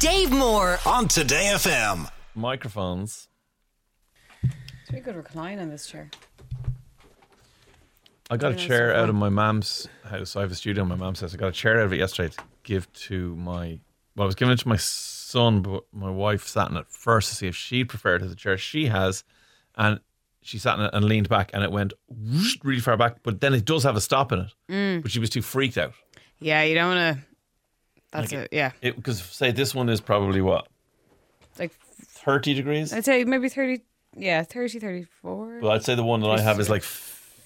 Dave Moore on Today FM. Microphones. It's very good recline in this chair. I got a chair out of my mum's house. I have a studio in my mum's house. I got a chair out of it yesterday to give to I was giving it to my son, but my wife sat in it first to see if she'd prefer it as a chair she has. And she sat in it and leaned back and it went whoosh, really far back. But then it does have a stop in it. But she was too freaked out. Yeah, you don't want to. That's Like it, yeah. Because, say, this one is probably what? Like 30 degrees? I'd say maybe 30, 34. Well, I'd say the one that I have is like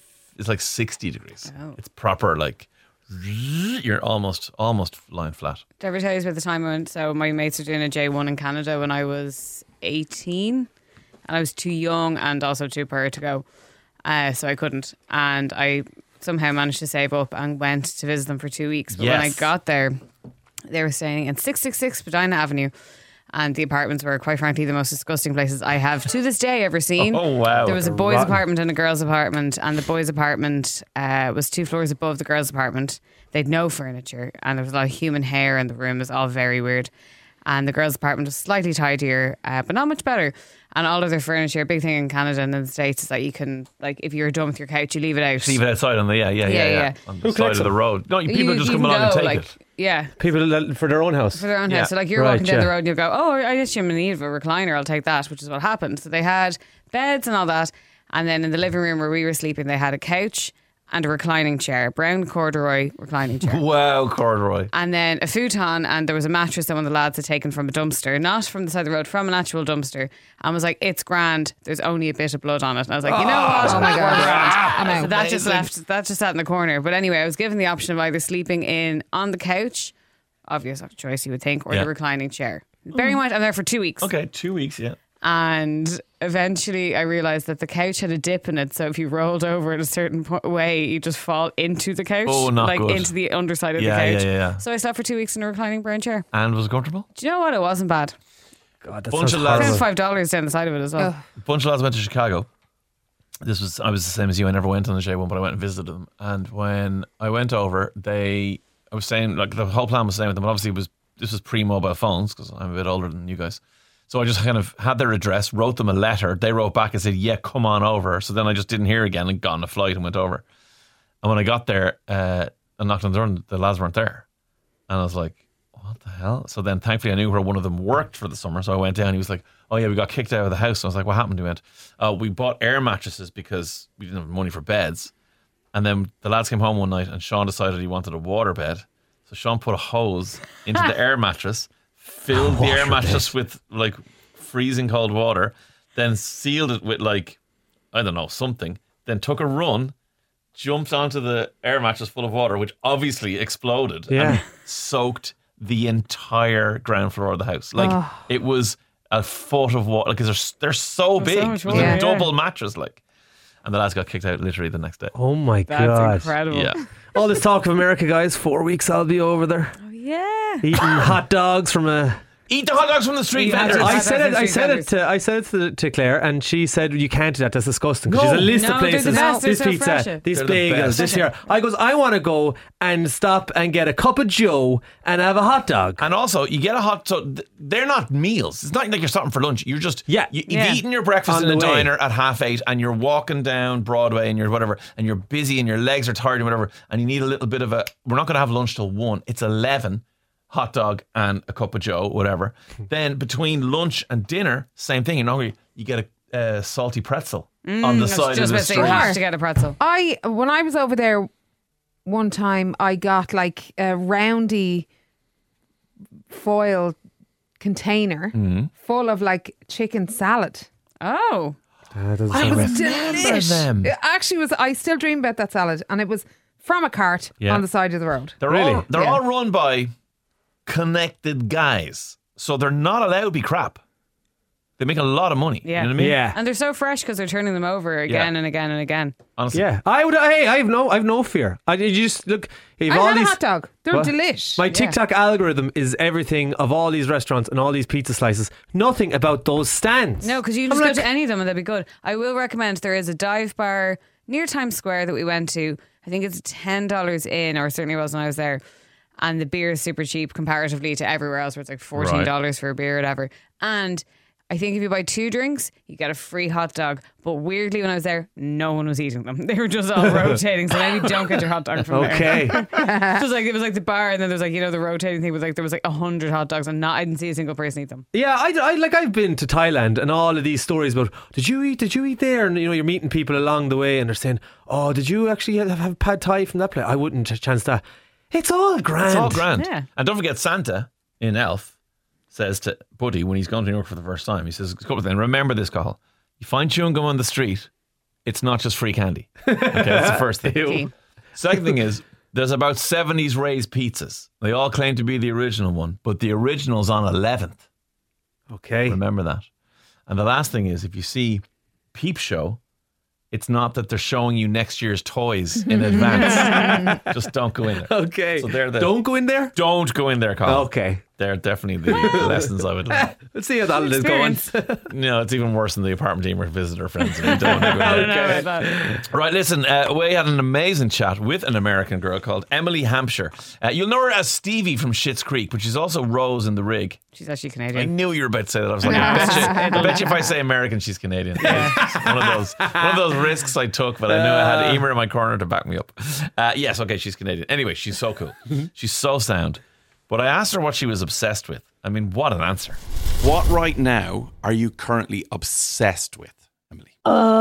60 degrees. Oh. It's proper, like, you're almost lying flat. Did I ever tell you about the time I went? So my mates were doing a J1 in Canada when I was 18. And I was too young and also too poor to go. So I couldn't. And I somehow managed to save up and went to visit them for 2 weeks. But when I got there, they were staying in 666 Spadina Avenue. And the apartments were, quite frankly, the most disgusting places I have to this day ever seen. Oh, wow. There was a boys' apartment and a girls' apartment. And the boys' apartment was 2 floors above the girls' apartment. They'd no furniture. And there was a lot of human hair in the room. It was all very weird. And the girls' apartment was slightly tidier, but not much better. And all of their furniture, a big thing in Canada and in the States is that you can, like, if you're done with your couch, you leave it out. Leave it outside on the, yeah. On the side of the road. No, people just come along and take it. Yeah. People for their own house. For their own house. So, like, you're walking down the road and you'll go, oh, I guess I'm in need of a recliner. I'll take that, which is what happened. So they had beds and all that. And then in the living room where we were sleeping, they had a couch and a reclining chair, brown corduroy reclining chair. Wow, corduroy. And then a futon, and there was a mattress that one of the lads had taken from a dumpster, not from the side of the road, from an actual dumpster, and was like, it's grand, there's only a bit of blood on it. And I was like, you know what? Oh my God. So that just sat in the corner. But anyway, I was given the option of either sleeping on the couch, obvious choice you would think, or the reclining chair. Bearing in mind, I'm there for 2 weeks. Okay, 2 weeks, yeah. And eventually I realised that the couch had a dip in it, so if you rolled over in a certain way, you just fall into the couch. Oh, not like good. into the underside of the couch. Yeah. So I slept for 2 weeks in a reclining brown chair. And was it comfortable? Do you know what? It wasn't bad. God, that Bunch sounds of lads- horrible. $5 down the side of it as well. A bunch of lads went to Chicago. I was the same as you. I never went on the J1, but I went and visited them. And when I went over, I was saying, like, the whole plan was staying with them, but obviously this was pre-mobile phones because I'm a bit older than you guys. So I just kind of had their address, wrote them a letter. They wrote back and said, yeah, come on over. So then I just didn't hear again and got on a flight and went over. And when I got there, I knocked on the door and the lads weren't there. And I was like, what the hell? So then thankfully I knew where one of them worked for the summer. So I went down. He was like, oh yeah, we got kicked out of the house. And I was like, what happened? He went, we bought air mattresses because we didn't have money for beds. And then the lads came home one night and Sean decided he wanted a water bed. So Sean put a hose into the air mattress, filled the air mattress with like freezing cold water, then sealed it with like, I don't know, something, then took a run, jumped onto the air mattress full of water, which obviously exploded and soaked the entire ground floor of the house. Like it was a foot of water, because they're so big. much It was water, a double mattress, like. And the lads got kicked out literally the next day. Oh my That's God. incredible. Yeah. All this talk of America, guys. 4 weeks I'll be over there. Oh, yeah. Eating hot dogs from a... Eat the hot dogs from the street Yeah, vendors. I said Vendors. it to Claire, and she said you can't do that. That's disgusting. Because she's a list of No, they're places. the best. They're This so pizza, fresh. this They're the bagels, best. this here. I goes, I want to go and stop and get a cup of Joe and have a hot dog. And also, you get a hot... So they're not meals. It's not like you're stopping for lunch. You're just... Yeah. You've Yeah. eaten your breakfast On in a the way. diner at 8:30 and you're walking down Broadway and you're whatever, and you're busy and your legs are tired and whatever, and you need a little bit of a... We're not going to have lunch till 1. It's 11. Hot dog and a cup of Joe, whatever. Then between lunch and dinner, same thing. You're not hungry. You get a salty pretzel on the I was side of just the about to say you street. have to get a pretzel. When I was over there one time, I got like a roundy foil container full of like chicken salad. Oh. It was delish. them. It actually was. I still dream about that salad, and it was from a cart Yeah. on the side of the road. They're Really? they're Yeah. all run by connected guys, so they're not allowed to be crap. They make a lot of money. Yeah. You know what I mean? Yeah. And they're so fresh because they're turning them over again and again and again. Honestly. Yeah. I have no fear. You just look. If I all had a these, hot dog. They're What? delish. My TikTok algorithm is everything of all these restaurants and all these pizza slices. Nothing about those stands. No, because you I'm just like- go to any of them and they'll be good. I will recommend there is a dive bar near Times Square that we went to. I think it's $10 in, or certainly was when I was there. and the beer is super cheap comparatively to everywhere else, where it's like $14 for a beer or whatever. And I think if you buy 2 drinks, you get a free hot dog. But weirdly, when I was there, no one was eating them. They were just all rotating. So now you don't get your hot dog from Okay. there. It was like the bar, and then there's like, you know, the rotating thing was like, there was like 100 hot dogs, and I didn't see a single person eat them. Yeah, I've been to Thailand, and all of these stories about did you eat there, and you know, you're meeting people along the way, and they're saying, oh, did you actually have pad thai from that place? I wouldn't chance that. It's all grand. It's all grand. Yeah. And don't forget, Santa in Elf says to Buddy when he's gone to New York for the first time, he says a couple of things. Remember this, Cathal. You find chewing gum on the street, it's not just free candy. Okay, that's the first thing. Okay. Second thing is, there's about 70s Ray's pizzas. They all claim to be the original one, but the original's on 11th. Okay. Remember that. And the last thing is, if you see Peep Show, it's not that they're showing you next year's toys in advance. Just don't go in there. Okay. So they're the Don't go in there? Don't go in there, Colin. Okay. They're definitely the lessons I would learn. Let's see how that is going. No, it's even worse than the apartment team or visitor friends. And you don't want to go I there. don't know about that. Right, listen, we had an amazing chat with an American girl called Emily Hampshire. You'll know her as Stevie from Schitt's Creek, but she's also Rose in The Rig. She's actually I Canadian. knew you were about to say that. I was like, I bet you if I say American, she's Canadian. one of those risks I took, but I knew I had Emer in my corner to back me up. Yes, okay, she's Canadian. Anyway, she's so cool. She's so sound. But I asked her what she was obsessed with. I mean, what an answer. What right now are you currently obsessed with, Emily?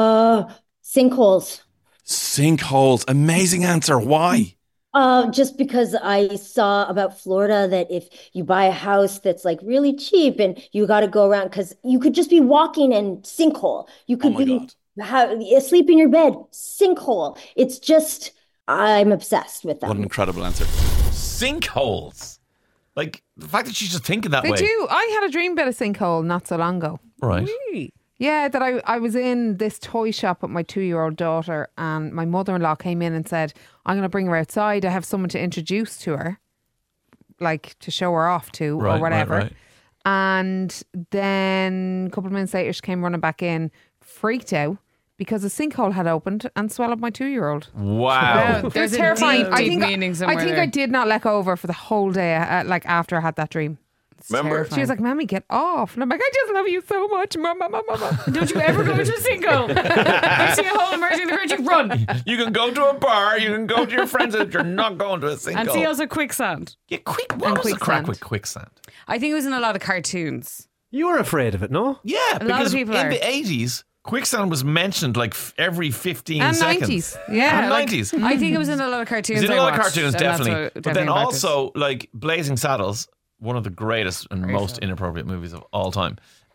Sinkholes. Sinkholes. Amazing answer. Why? Just because I saw about Florida that if you buy a house that's like really cheap and you got to go around, because you could just be walking and sinkhole. You could Oh my be God. asleep in your bed, sinkhole. It's just, I'm obsessed with them. What an incredible answer. Sinkholes. Like, the fact that she's just thinking that They way. do. I had a dream about a sinkhole not so long ago. Right. Yeah, that I was in this toy shop with my 2-year-old daughter, and my mother-in-law came in and said, I'm going to bring her outside. I have someone to introduce to her, like to show her off to or whatever. Right. And then a couple of minutes later, she came running back in, freaked out because a sinkhole had opened and swallowed my 2-year-old. Wow. It was There's a terrifying. deep meaning somewhere I think there. I did not let go of her for the whole day, like after I had that dream. Remember? She was like, Mommy, get off. And I'm like, I just love you so much, Mama. Don't you ever go into a sinkhole. I see a hole emerging in the ground, you run. You can go to a bar, you can go to your friends, but you're not going to a sinkhole. And see also quicksand. Yeah, what was the crack quicksand. with quicksand? I think it was in a lot of cartoons. You were afraid of it, no? Yeah, lot of because people in are. the 80s, quicksand was mentioned like every 15 And seconds. 90s. Yeah. And like- 90s. I think it was in a lot of cartoons. It's in a I lot of watched, cartoons, and that's definitely. what- But definitely then about this. also, like Blazing Saddles, one of the greatest and most inappropriate movies of all time.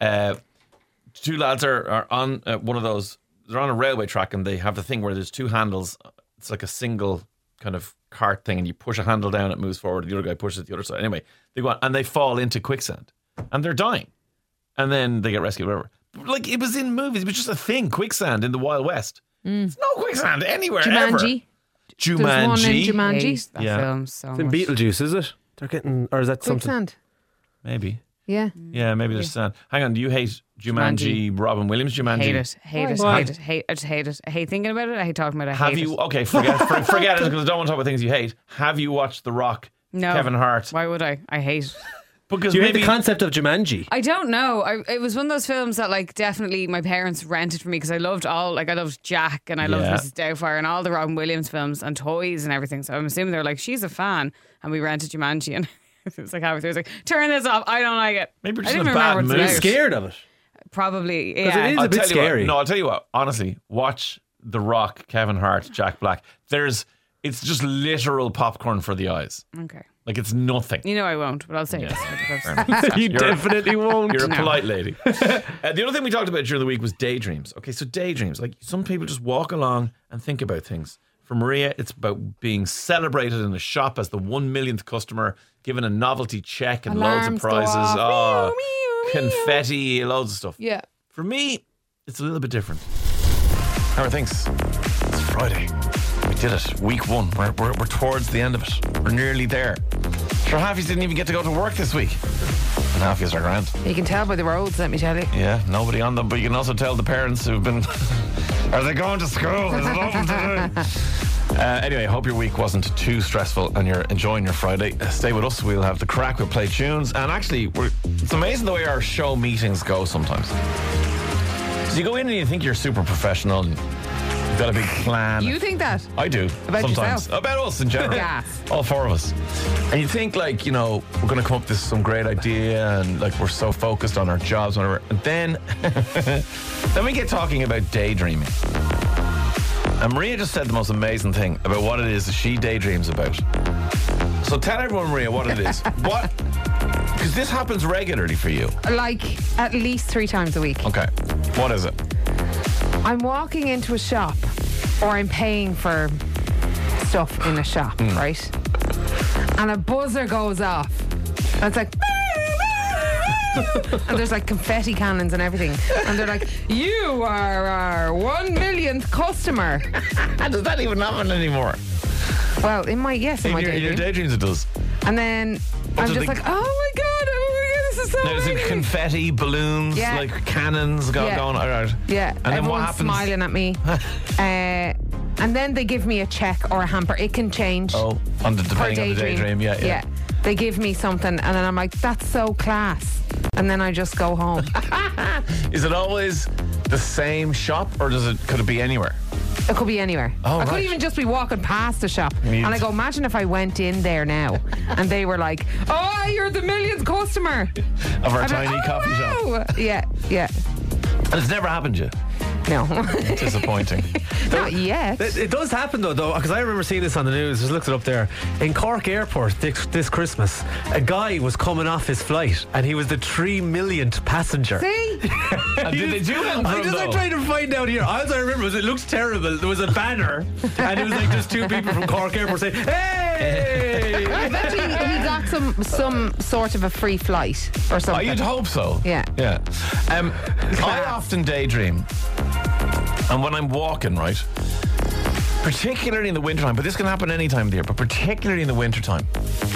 Two lads are on one of those, they're on a railway track, and they have the thing where there's 2 handles. It's like a single kind of cart thing, and you push a handle down, it moves forward, the other guy pushes it the other side. Anyway, they go on, and they fall into quicksand, and they're dying. And then they get rescued, whatever. Like, it was in movies, it was just a thing, quicksand in the Wild West. There's no quicksand anywhere ever. Jumanji. There's one in Jumanji. Jumanji. Hate that Yeah. film so It's in much. Beetlejuice, is it? They're getting, or is that something? Quicksand. Maybe. Yeah. Yeah, maybe there's sand. Hang on, do you hate Jumanji, Robin Williams Jumanji? Hate it. Hate it. Why? Hate it. Hate. I just hate it. I hate thinking about it. I hate talking about it. I Have hate you, it. okay, forget it, because I don't want to talk about things you hate. Have you watched The Rock, No. Kevin Hart? Why would I? I hate it. Because Do you hate maybe the concept of Jumanji? I don't know. It was one of those films that, like, definitely my parents rented for me because I loved I loved Jack and I loved Yeah. Mrs. Doubtfire and all the Robin Williams films and toys and everything. So I'm assuming they're like, she's a fan, and we rented Jumanji, and it was like halfway through, it was like, turn this off. I don't like it. Maybe it's I just didn't a bad remember what mood. it's You're about. scared of it. Probably, 'Cause yeah. it is a bit tell you what, scary. no, I'll tell you what. Honestly, watch The Rock, Kevin Hart, Jack Black. It's just literal popcorn for the eyes. Okay. Like, it's nothing. You know I won't, but I'll say yes. Fair enough. You You're- definitely won't. You're a polite lady. The other thing we talked about during the week was daydreams. Okay, so daydreams. Like, some people just walk along and think about things. For Maria, it's about being celebrated in a shop as the 1 millionth customer, given a novelty check and Alarms loads of go prizes. off. Oh, Meow, meow, meow. confetti, loads of stuff. Yeah. For me, it's a little bit different. How are things? It's Friday. We did it. Week 1. We're towards the end of it. We're nearly there. Sure, half you didn't even get to go to work this week. And half you are grand. You can tell by the roads, let me tell you. Yeah, nobody on them, but you can also tell the parents who've been. Are they going to school? Is it open today? Anyway, I hope your week wasn't too stressful and you're enjoying your Friday. Stay with us. We'll have the crack. We'll play tunes. And actually, it's amazing the way our show meetings go sometimes. So you go in and you think you're super professional and you've got a big plan. You think that? I do. About sometimes. yourself? About us in general. Yes. All four of us. And you think, like, you know, we're going to come up with some great idea and, like, we're so focused on our jobs, whatever. And then, then we get talking about daydreaming. And Maria just said the most amazing thing about what it is that she daydreams about. So tell everyone, Maria, what it is. What? Because this happens regularly for you. Like at least 3 times a week. Okay. What is it? I'm walking into a shop or I'm paying for stuff in a shop, right? And a buzzer goes off. And it's like... and there's like confetti cannons and everything. And they're like, you are our 1 millionth customer. Does that even happen anymore? Well, in my In your daydreams it does. And then I'm just like, oh my god, this is so There's amazing. confetti, balloons, Yeah. like cannons going. All right. Yeah, And then what everyone's happens? smiling at me. And then they give me a check or a hamper. It can change. Oh, per depending on the daydream. Yeah. They give me something, and then I'm like, that's so class. And then I just go home. Is it always the same shop, or could it be anywhere? It could be anywhere. Oh, I could right. even just be walking past the shop. Neat. And I go, imagine if I went in there now and they were like, oh, you're the millionth customer Of our I'd be tiny like, coffee shop. wow. Yeah. And it's never happened to you. No. Disappointing. Not yet. It does happen though, because I remember seeing this on the news. Just looked it up there in Cork Airport this Christmas. A guy was coming off his flight, and he was the 3 millionth passenger. See? And did they do anything for I'm him, just like though? trying to find out here. All I remember was it looks terrible. There was a banner, and it was like just 2 people from Cork Airport saying, "Hey!" I bet he got some sort of a free flight or Oh, something. you'd hope so. Yeah. Yeah. I often daydream. And when I'm walking, right, particularly in the wintertime, but this can happen any time of the year, but particularly in the wintertime,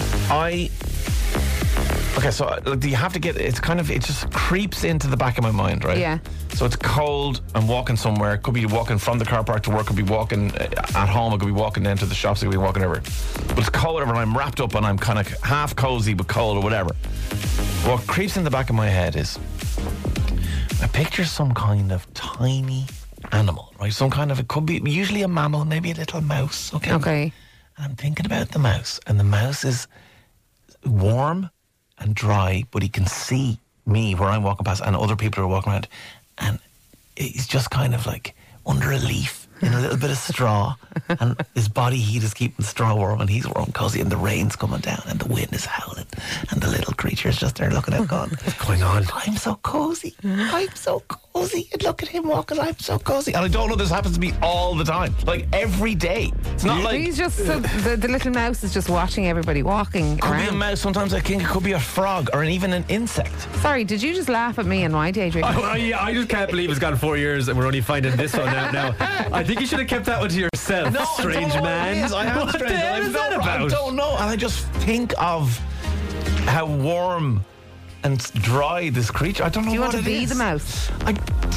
so you have to get, it just creeps into the back of my mind, right? Yeah. So it's cold, I'm walking somewhere, it could be walking from the car park to work, it could be walking at home, it could be walking down to the shops, it could be walking everywhere. But it's cold, whatever, and I'm wrapped up and I'm kind of half cozy but cold or whatever. What creeps in the back of my head is, I picture some kind of tiny animal, right? Some kind of, it could be usually a mammal, maybe a little mouse, okay? Okay. And I'm thinking about the mouse, and the mouse is warm and dry, but he can see me where I'm walking past and other people are walking around, and he's just kind of like under a leaf in a little bit of straw, and his body heat is keeping the straw warm, and he's warm, cozy, and the rain's coming down, and the wind is howling, and the little creature is just there looking out going, what's going on? I'm so cozy. I'm so cozy. And look at him walking. I'm so cozy. And I don't know, this happens to me all the time. Like every day. It's not like... He's just, the little mouse is just watching everybody walking Could be a around. mouse. Sometimes I think it could be a frog or even an insect. Sorry, did you just laugh at me and my daydream? I just can't believe it's gone 4 years and we're only finding this one out now. I think you should have kept that one to yourself, strange I don't know man. What it is. I am What strange. the hell is that about? I don't know. And I just think of how warm and dry this creature. I don't know Do you what want to it be is. the mouse? I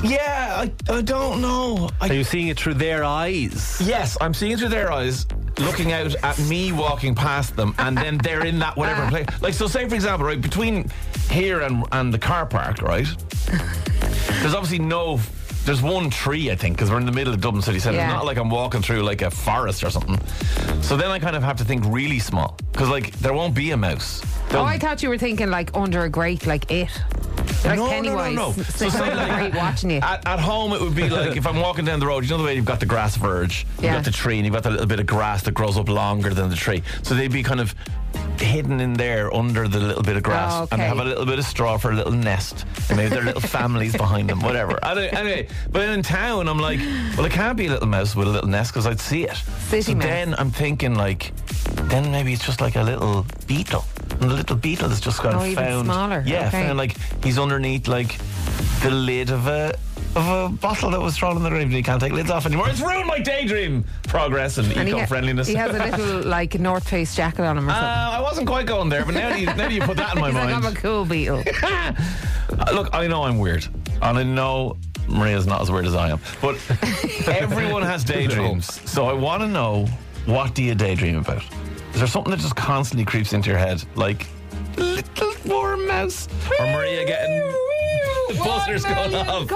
don't know. Are you seeing it through their eyes? Yes, I'm seeing through their eyes, looking out at me walking past them, and then they're in that whatever place. Like, so say, for example, right, between here and the car park, right, there's obviously there's one tree, I think, because we're in the middle of Dublin City Centre. Yeah. It's not like I'm walking through like a forest or something. So then I kind of have to think really small, because like there won't be a mouse. Oh, I thought you were thinking like under a grate, like it. Like Pennywise. No. Sitting say under the like, grate watching you. At home, it would be like if I'm walking down the road, you know the way you've got the grass verge, you've Yeah. got the tree, and you've got the little bit of grass that grows up longer than the tree. So they'd be kind of hidden in there under the little bit of grass, Oh, and okay. have a little bit of straw for a little nest, and maybe their little families behind them, whatever. Anyway, but in town, I'm like, well, it can't be a little mouse with a little nest because I'd see it. City so mouse. then I'm thinking like, then maybe it's just like a little beetle. And the little beetle is just kind of even found. smaller. Yeah, Okay. found like he's underneath like the lid of a bottle that was thrown in the grave and he can't take lids off anymore. It's ruined my daydream progress and And eco-friendliness. He has a little like North Face jacket on him or something. I wasn't quite going there, but now that you put that in my He's like, mind. I'm a cool beetle. Look, I know I'm weird. And I know Maria's not as weird as I am. But everyone has daydreams. So I want to know What do you daydream about? Is there something that just constantly creeps into your head, like a little warm mouse, or Maria getting the buzzers going off?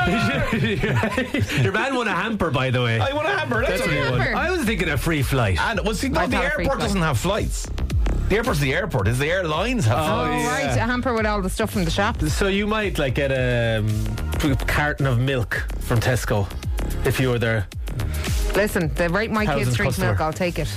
Your man won a hamper, by the way. I want a hamper. That's what he won. I was thinking a free flight. And well, see, no, I the thought a free airport flight. doesn't have flights. The airport's the airport. Is the airlines have Oh, flights? right, a hamper with all the stuff from the shop. So you might like get a carton of milk from Tesco if you were there. Listen, they rate my kids Thousand drink customer. milk, I'll take it.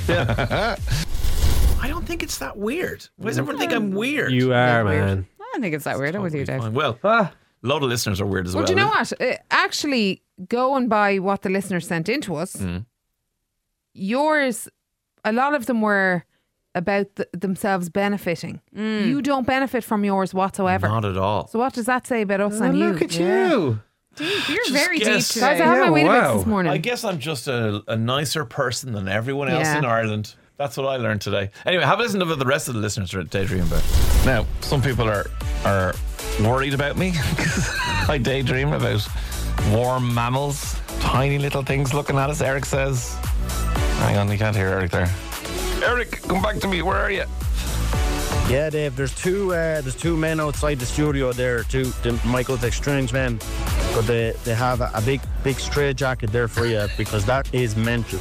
I don't think it's that weird. Why does everyone think I'm weird? You are, Weird. man. I don't think it's that weird. I'm with you, Dave. Fine. Well, a lot of listeners are weird as well. Well, do you know what? Actually, going by what the listeners sent in to us, yours, a lot of them were about themselves benefiting. You don't benefit from yours whatsoever. Not at all. So what does that say about us and you? Look at you. You're very deep guess- today. Guys, I have my Weetabix wow. this morning. I guess I'm just a nicer person than everyone else Yeah. in Ireland. That's what I learned today. Anyway, have a listen to what the rest of the listeners are daydreaming about. Now, some people are worried about me because I daydream about warm mammals, tiny little things looking at us. Eric says, hang on, you can't hear Eric there. Eric, come back to me. Where are you? Yeah, Dave. There's two men outside the studio there. The Michael's Exchange men, but they have a big stray jacket there for you because that is mental.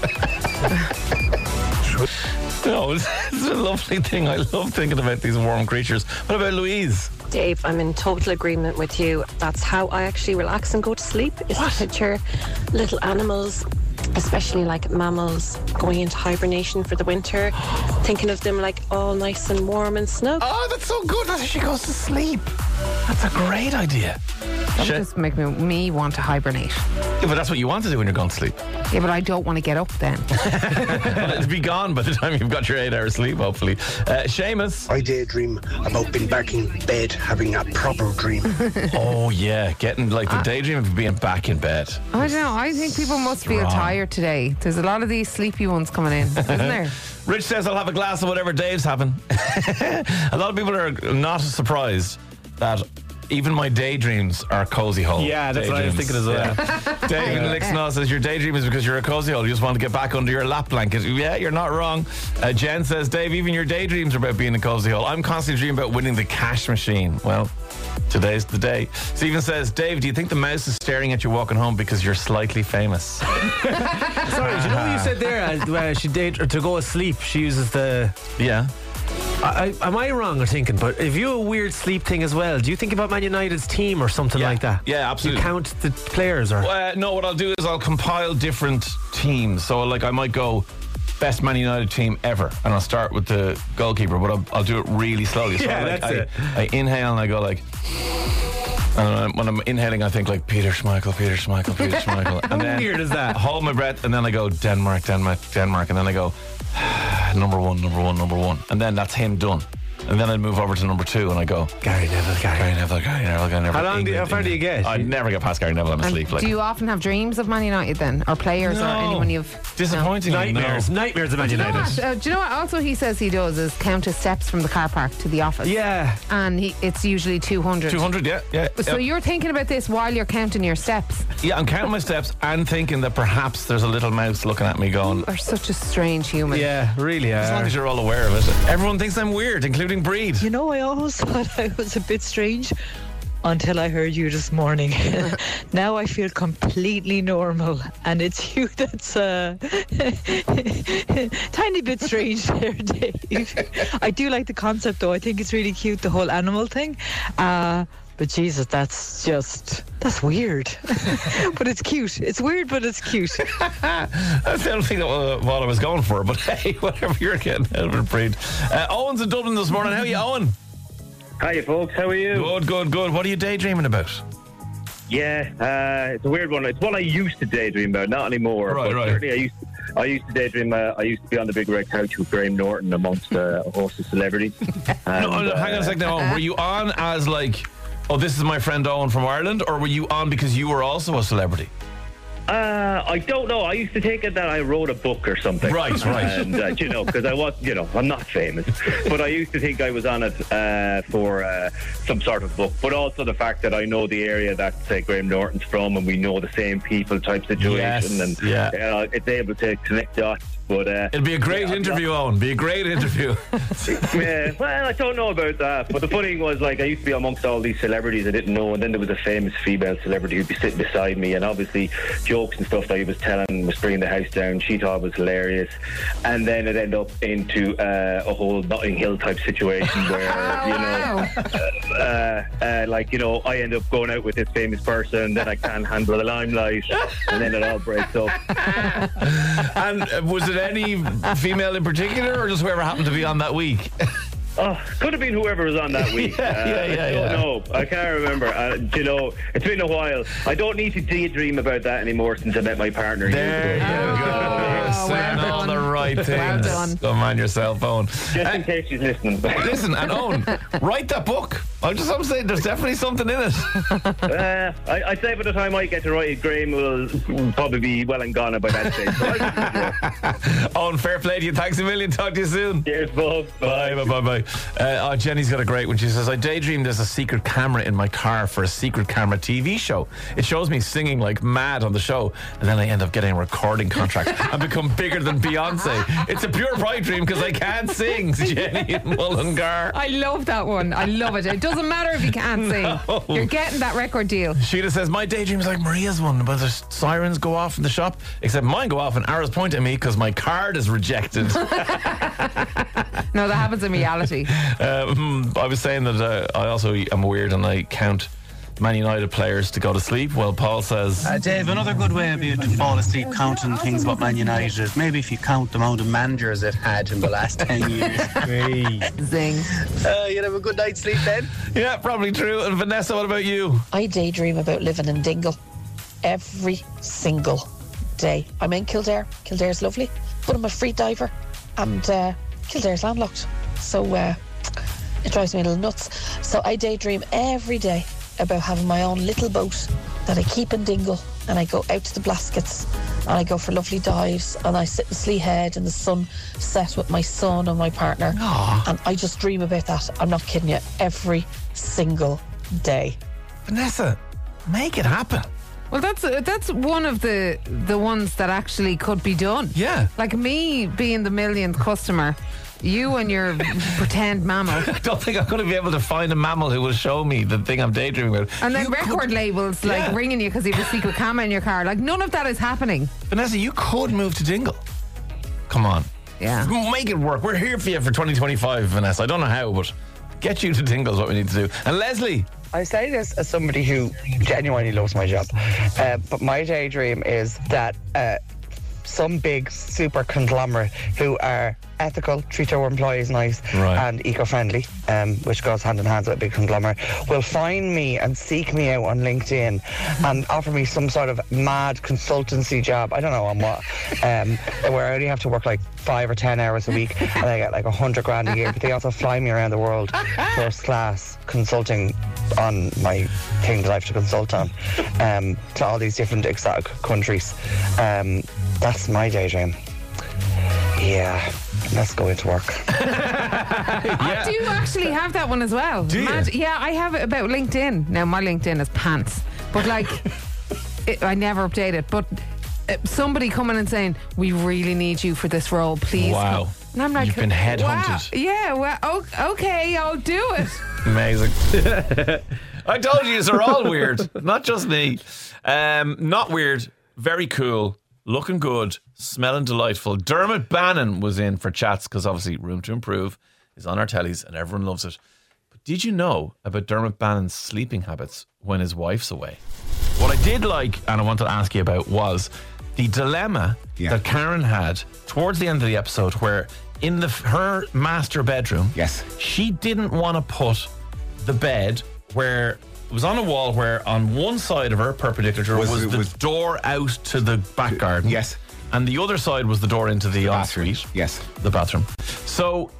No, it's a lovely thing. I love thinking about these warm creatures. What about Louise? Dave, I'm in total agreement with you. That's how I actually relax and go to sleep, is to picture little animals, especially like mammals, going into hibernation for the winter, thinking of them like all nice and warm and snug. Oh, that's so good. That's how she goes to sleep. That's a great idea. That would just make me want to hibernate. Yeah, but that's what you want to do when you're going to sleep. Yeah, but I don't want to get up then. Well, it'll be gone by the time you've got your 8 hours sleep, hopefully. Seamus. I daydream about being back in bed, having a proper dream. Oh, yeah. Getting like the daydream of being back in bed. I don't know. I think people must feel Strong. tired today. There's a lot of these sleepy ones coming in, isn't there? Rich says, I'll have a glass of whatever Dave's having. A lot of people are not surprised that even my daydreams are cozy hole. Yeah, that's what I was daydreams. thinking as well. Yeah. David Lixnaw says your daydream is because you're a cozy hole. You just want to get back under your lap blanket. Yeah, you're not wrong. Jen says, Dave, even your daydreams are about being a cozy hole. I'm constantly dreaming about winning the cash machine. Well, today's the day. Stephen says, Dave, do you think the mouse is staring at you walking home because you're slightly famous? Sorry, do you know what you said there? She to go asleep. She uses the. Yeah. Am I wrong or thinking? But if you have a weird sleep thing as well, do you think about Man United's team or something like that? Yeah, absolutely. You count the players or? No, what I'll do is I'll compile different teams. So, like, I might go best Man United team ever, and I'll start with the goalkeeper, but I'll do it really slowly. So Yeah, I, that's it. I inhale and I go like. And when I'm inhaling, I think like Peter Schmeichel. And then weird is that? Hold my breath, and then I go Denmark, and then I go number one, and then that's him done. And then I move over to number 2 and I go Gary Neville. How far do you get? I never get past Gary Neville. I'm And asleep. Like, do you often have dreams of Man United then? Or players or anyone you've... disappointingly, Nightmares of Man Do you know United. what? Do you know what? Also, he says he does is count his steps from the car park to the office. Yeah. And it's usually 200. 200, yeah. So you're thinking about this while you're counting your steps. Yeah, I'm counting my steps and thinking that perhaps there's a little mouse looking at me going, You're such a strange human. Yeah, really. as long as you're all aware of it. Everyone thinks I'm weird, including Breed. You know, I always thought I was a bit strange until I heard you this morning. Now I feel completely normal, and it's you that's tiny bit strange there, Dave. I do like the concept though. I think it's really cute, the whole animal thing. But Jesus, that's weird. But it's cute. It's weird, but it's cute. That's the only thing that what I was going for, but hey, whatever you're getting out of it, Breed. Owen's in Dublin this morning. How are you, Owen? Hiya, folks. How are you? Good. What are you daydreaming about? Yeah, it's a weird one. It's one I used to daydream about, not anymore. Right. Certainly I used to daydream. I used to be on the big red couch with Graham Norton amongst a host of celebrities. No, hang on a second now. Were you on as like, oh, this is my friend Owen from Ireland, or were you on because you were also a celebrity? I don't know. I used to take it that I wrote a book or something. Right. And, because I was, I'm not famous. But I used to think I was on it for some sort of book. But also the fact that I know the area that, say, Graham Norton's from and we know the same people type situation. Yes, and it's able to connect dots. But it'll be a great interview, Owen. Be a great interview. Yeah, well, I don't know about that. But the funny thing was, like, I used to be amongst all these celebrities I didn't know, and then there was a famous female celebrity who'd be sitting beside me, and obviously jokes and stuff that he was telling was bringing the house down. She thought it was hilarious, and then it ended up into a whole Notting Hill type situation where like, you know, I end up going out with this famous person, then I can't handle the limelight, and then it all breaks up. And was it any female in particular, or just whoever happened to be on that week? Oh, could have been whoever was on that week. I don't know. I can't remember. You know, it's been a while. I don't need to daydream about that anymore since I met my partner. There you go. Saying all the right things. Well done. Don't mind your cell phone. Just in case she's listening. Listen, and Owen, write that book. I'm saying there's definitely something in it. I'd say by the time I get to write it, Graham will probably be well and gone by that stage. Owen, fair play to you. Thanks a million. Talk to you soon. Cheers, Bob. Bye. Jenny's got a great one. She says, I daydreamed there's a secret camera in my car for a secret camera TV show. It shows me singing like mad on the show, and then I end up getting a recording contract and become bigger than Beyonce. It's a pure pipe dream because I can't sing, Jenny in Mullingar. I love that one. I love it. It doesn't matter if you can't sing. No. You're getting that record deal. Sheila says, my daydream is like Maria's one, but the sirens go off in the shop, except mine go off and arrows point at me because my card is rejected. No, that happens in reality. I was saying that I also am weird and I count Man United players to go to sleep. Well, Paul says, Dave, another good way of you to fall asleep counting things about Man United is maybe if you count the amount of managers it had in the last 10 years. Zing. You'd have a good night's sleep then. Yeah, probably true. And Vanessa, what about you? I daydream about living in Dingle every single day. I'm in Kildare. Kildare's lovely, but I'm a free diver, and Kildare's landlocked. So it drives me a little nuts. So I daydream every day about having my own little boat that I keep in Dingle, and I go out to the Blaskets and I go for lovely dives, and I sit in Slee Head in the sun set with my son and my partner. Aww. And I just dream about that. I'm not kidding you, every single day. Vanessa, make it happen. Well, that's one of the ones that actually could be done. Yeah. Like me being the millionth customer, you and your pretend mammal. I don't think I'm going to be able to find a mammal who will show me the thing I'm daydreaming about. And then record labels like ringing you because you have a secret camera in your car. Like, none of that is happening. Vanessa, you could move to Dingle. Come on. Yeah. Make it work. We're here for you for 2025, Vanessa. I don't know how, but get you to Dingle is what we need to do. And Leslie. I say this as somebody who genuinely loves my job, but my daydream is that some big super conglomerate who are ethical, treat their employees nice, and eco-friendly, which goes hand in hand with a big conglomerate, will find me and seek me out on LinkedIn and offer me some sort of mad consultancy job, I don't know on what, where I only have to work like 5 or 10 hours a week and I get like 100 grand a year, but they also fly me around the world first class consulting on my thing that I have to consult on to all these different exotic countries. That's my daydream. Yeah, let's go into work. I do actually have that one as well. Do you? Yeah, I have it about LinkedIn. Now, my LinkedIn is pants. But like, I never update it. But somebody coming and saying, we really need you for this role, please. Wow. Come. And I'm like, you've been headhunted. Wow. Yeah, well, okay, I'll do it. Amazing. I told you, they're all weird. Not just me. Not weird. Very cool. Looking good, smelling delightful. Dermot Bannon was in for chats because obviously Room to Improve is on our tellies and everyone loves it. But did you know about Dermot Bannon's sleeping habits when his wife's away? What I did like, and I wanted to ask you about, was the dilemma that Karen had towards the end of the episode where in her master bedroom, she didn't want to put the bed where it was on a wall where on one side of her perpendicular was the door out to the back garden. Yes. And the other side was the door into the ensuite. Yes. The bathroom. So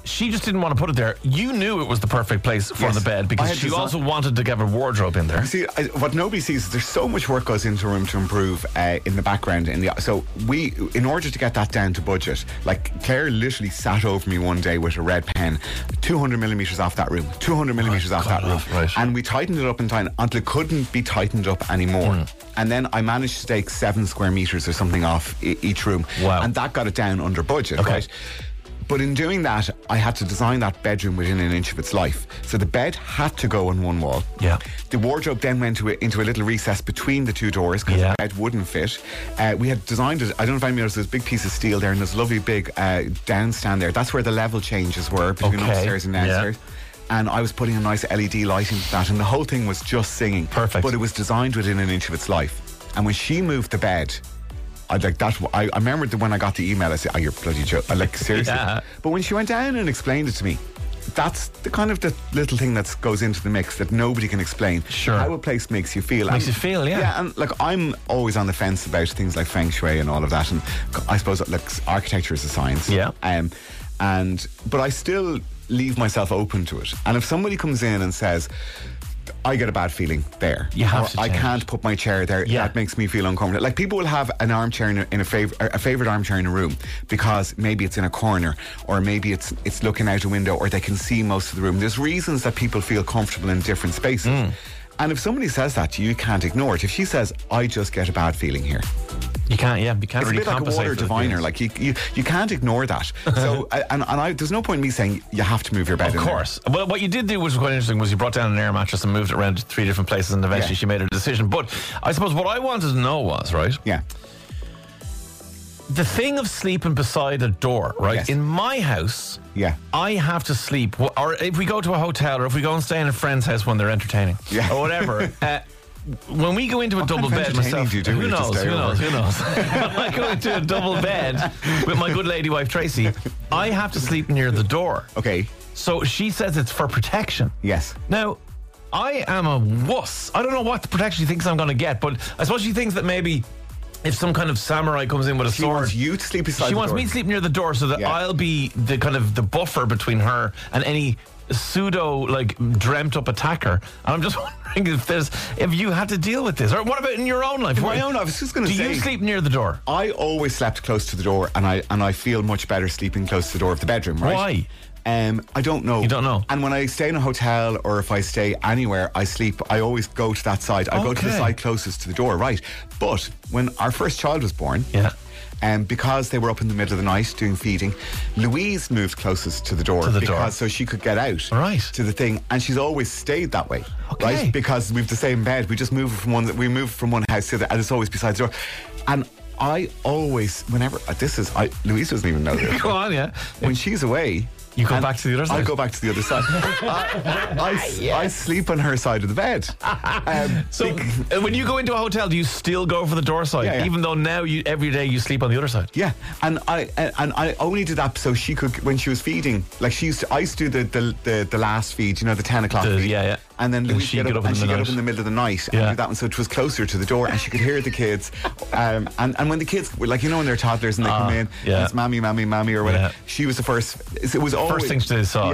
she just didn't want to put it there. You knew it was the perfect place for Yes. the bed I because had she desi- also wanted to get a wardrobe in there. You see, what nobody sees is there's so much work goes into a room to improve in the background. So we, in order to get that down to budget, like Claire literally sat over me one day with a red pen, 200 millimetres off that room, 200 millimetres off that room, right. and we tightened it up in time until it couldn't be tightened up anymore. And then I managed to take 7 square metres or something off each room, and that got it down under budget, right? But in doing that, I had to design that bedroom within an inch of its life. So the bed had to go on one wall. Yeah. The wardrobe then went into a little recess between the two doors because the bed wouldn't fit. We had designed it. I don't know if anybody knows, there's a big piece of steel there and there's a lovely big downstand there. That's where the level changes were between upstairs and downstairs. And I was putting a nice LED light into that, and the whole thing was just singing. Perfect. But it was designed within an inch of its life. And when she moved the bed, I remember that when I got the email, I said, "Oh, you're bloody joke!" Seriously. Yeah. But when she went down and explained it to me, that's the kind of the little thing that goes into the mix that nobody can explain. Sure. How a place makes you feel. Makes you feel, yeah. Yeah, and I'm always on the fence about things like feng shui and all of that, and I suppose architecture is a science. Yeah. But I still leave myself open to it. And if somebody comes in and says, I get a bad feeling there. You have Or to I change. can't put my chair there. Yeah. That makes me feel uncomfortable. Like people will have an armchair in a favorite armchair in a room because maybe it's in a corner, or maybe it's looking out a window, or they can see most of the room. There's reasons that people feel comfortable in different spaces. And if somebody says that to you, you can't ignore it. If she says, I just get a bad feeling here, you can't it's really a bit like a compensate water for the diviner. feelings. Like you can't ignore that. So there's no point in me saying you have to move your bed. Of in course. Well, what you did do was quite interesting was you brought down an air mattress and moved it around to 3 different places, and eventually she made her decision. But I suppose what I wanted to know was, right? Yeah. The thing of sleeping beside a door, right? Yes. In my house, yeah, I have to sleep, or if we go to a hotel, or if we go and stay in a friend's house when they're entertaining, or whatever. When we go into a double bed myself, do you do who when you knows? stay Who over? knows? When I go into a double bed with my good lady wife Tracy, I have to sleep near the door. Okay. So she says it's for protection. Yes. Now, I am a wuss. I don't know what the protection she thinks I'm going to get, but I suppose she thinks that maybe if some kind of samurai comes in with a She sword, wants you to sleep beside she the wants door. me to sleep near the door so that I'll be the kind of the buffer between her and any pseudo dreamt up attacker. And I'm just wondering if you had to deal with this, or what about in your own life? In my own life, I was just going to say, do you sleep near the door? I always slept close to the door, and I feel much better sleeping close to the door of the bedroom. Right? Why? I don't know. You don't know? And when I stay in a hotel or if I stay anywhere, I always go to that side. I go to the Okay. side closest to the door, right? But when our first child was born, because they were up in the middle of the night doing feeding, Louise moved closest to the door so she could get out to the thing, and she's always stayed that way, right? Because we've the same bed. We just move from one house to the other, and it's always beside the door. And I always, Louise doesn't even know this. Go on, yeah. When she's away, you go back to the other side. I go back to the other side. I sleep on her side of the bed. So when you go into a hotel, do you still go for the door side, even though now every day you sleep on the other side? Yeah, and I only did that so she could, when she was feeding, I used to do the last feed, the 10 o'clock feed. Yeah. And then Louise she'd get up in the middle of the night and do that one, so it was closer to the door, and she could hear the kids. And when the kids were when they're toddlers and they come in, and it's mommy, or whatever. She was the first. It was always first thing she saw.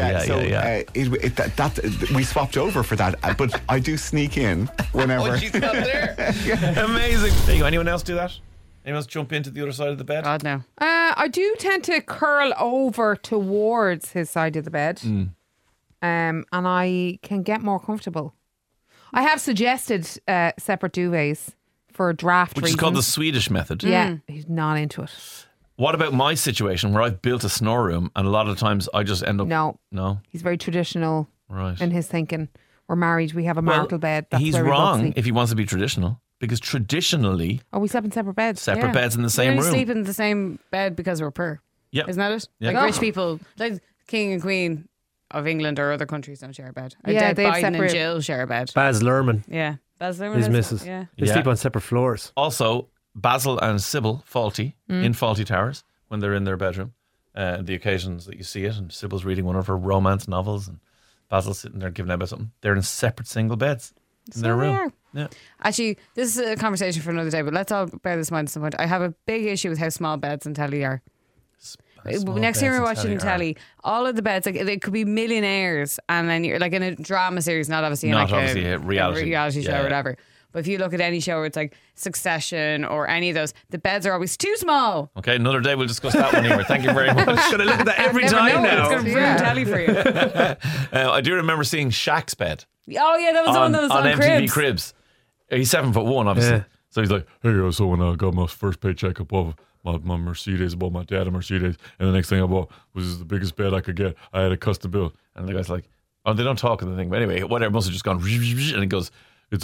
We swapped over for that, but I do sneak in whenever. She's not there. Amazing. There you go. Anyone else do that? Anyone else jump into the other side of the bed? God, no. I do tend to curl over towards his side of the bed. And I can get more comfortable. I have suggested separate duvets for draft Which reasons. is called the Swedish method. Yeah, he's not into it. What about my situation where I've built a snore room and a lot of times I just end up... No? He's very traditional in his thinking. We're married, we have a marital bed. That's he's where we both wrong sleep. if he wants to be traditional, because traditionally... Oh, we slept in separate beds. Separate beds in the same We room. sleep in the same bed because we're poor. Yeah. Isn't that it? Yeah. Like rich people, like King and Queen of England or other countries don't share a bed. I Yeah, doubt they have Biden separate- and Jill share a bed. Baz Luhrmann, Yeah. That's his missus. Yeah. They sleep on separate floors. Also, Basil and Sybil Fawlty in Fawlty Towers when they're in their bedroom. The occasions that you see it, and Sybil's reading one of her romance novels, and Basil's sitting there giving out about something. They're in separate single beds in their room. Are. Yeah. Actually, this is a conversation for another day, but let's all bear this in mind at some point. I have a big issue with how small beds and telly are. next time you're watching telly, all of the beds, like it could be millionaires, and then you're like in a drama series, not obviously a reality show or whatever. But if you look at any show where it's like Succession or any of those, the beds are always too small. Okay, another day we'll discuss that one here. Thank you very much. I'm going to look at that every time now. It's going to ruin telly for you. I do remember seeing Shaq's bed. Oh yeah, that was the one that was on MTV Cribs. He's 7'1", obviously. Yeah. So he's like, hey, so when I got my first paycheck, I bought my Mercedes, I bought my dad a Mercedes, and the next thing I bought was the biggest bed I could get. I had a custom build. And the guy's like, oh, they don't talk of the thing. But anyway, whatever, must have just gone, and it goes, it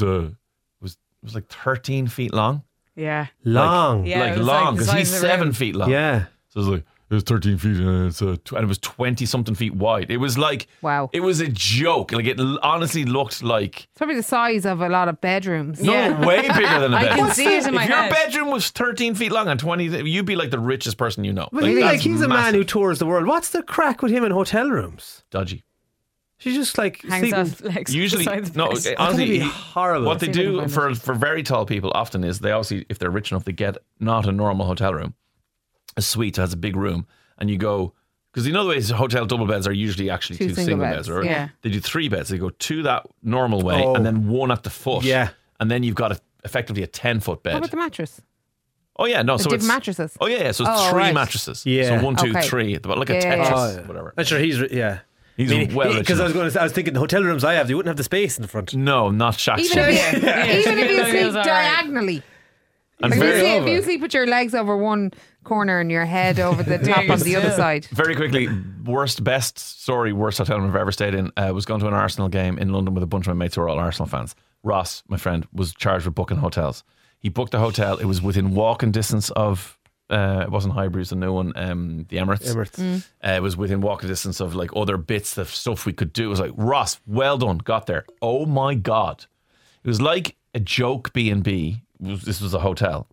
was like 13 feet long. Yeah. Long. Like long, because he's 7 feet long. Yeah. So it's like, it's 13 feet and it was 20 something feet wide. It was like, wow. It was a joke. Like it honestly looked like. It's probably the size of a lot of bedrooms. No, way bigger than a bedroom. I can see it in my head. If your bedroom was 13 feet long and 20, you'd be like the richest person you know. But he's a man who tours the world. What's the crack with him in hotel rooms? Dodgy. She's just like hangs off legs. Usually, no. Honestly, horrible. What they do for very tall people often is they obviously, if they're rich enough, they get not a normal hotel room, a suite that has a big room, and you go because you know the way hotel double beds are usually actually two single beds, right? Yeah. They do 3 beds. They go 2 that normal way, and then 1 at the foot. Yeah, and then you've got effectively a 10-foot bed. What about the mattress? Oh yeah, no. So different it's mattresses. Oh yeah, so it's 3 right. mattresses. Yeah. So 1, 2, 3, like a Tetris, whatever. I'm sure he's He's well rich because I was thinking the hotel rooms I have, they wouldn't have the space in the front. No, not Shaq's. Even if you sleep diagonally. And if you sleep with your legs over one corner and your head over the top on the other side. Very quickly, worst hotel room I've ever stayed in was going to an Arsenal game in London with a bunch of my mates who are all Arsenal fans. Ross, my friend, was charged with booking hotels. He booked a hotel. It was within walking distance of it wasn't Highbury's, the new one, the Emirates. It was within walking distance of like other bits of stuff we could do. It was like, Ross, well done, got there. Oh my God. It was like a joke B&B. This was a hotel.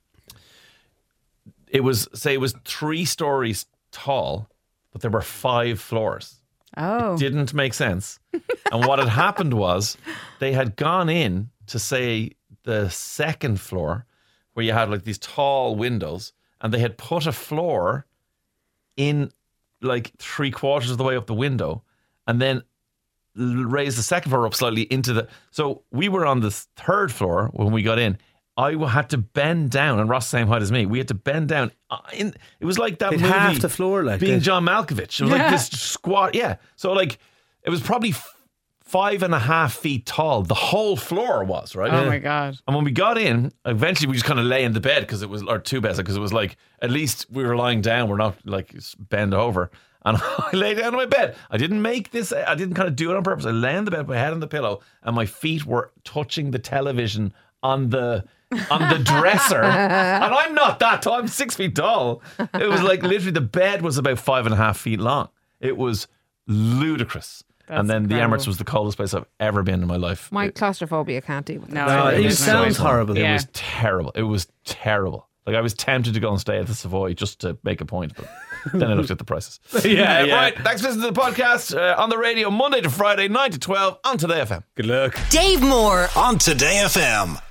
It was 3 stories tall, but there were 5 floors. Oh. It didn't make sense. And what had happened was they had gone in to say the 2nd floor where you had like these tall windows, and they had put a floor in like 3/4 of the way up the window, and then raised the 2nd floor up slightly into the. So we were on the 3rd floor when we got in. I had to bend down, and Ross the same height as me. We had to bend down. It was like that movie, half the floor, like being John Malkovich. It was like this squat. Yeah. So like it was probably 5.5 feet tall. The whole floor was, right? Oh my God. And when we got in, eventually we just kind of lay in the bed because it was, or 2 beds, because it was like, at least we were lying down. We're not like bend over. And I lay down on my bed. I didn't kind of do it on purpose. I lay in the bed, my head on the pillow, and my feet were touching the television on the dresser. And I'm not that tall. I'm 6 feet tall. It was like literally the bed was about 5.5 feet long. It was ludicrous. That's and then incredible. the Emirates was the coldest place I've ever been in my life. My claustrophobia can't deal with that. No, it sounds horrible. It was terrible. It was terrible. Like I was tempted to go and stay at the Savoy just to make a point, but then I looked at the prices. Yeah. Right, thanks for listening to the podcast on the radio Monday to Friday, 9 to 12 on Today FM. Good luck. Dave Moore on Today FM.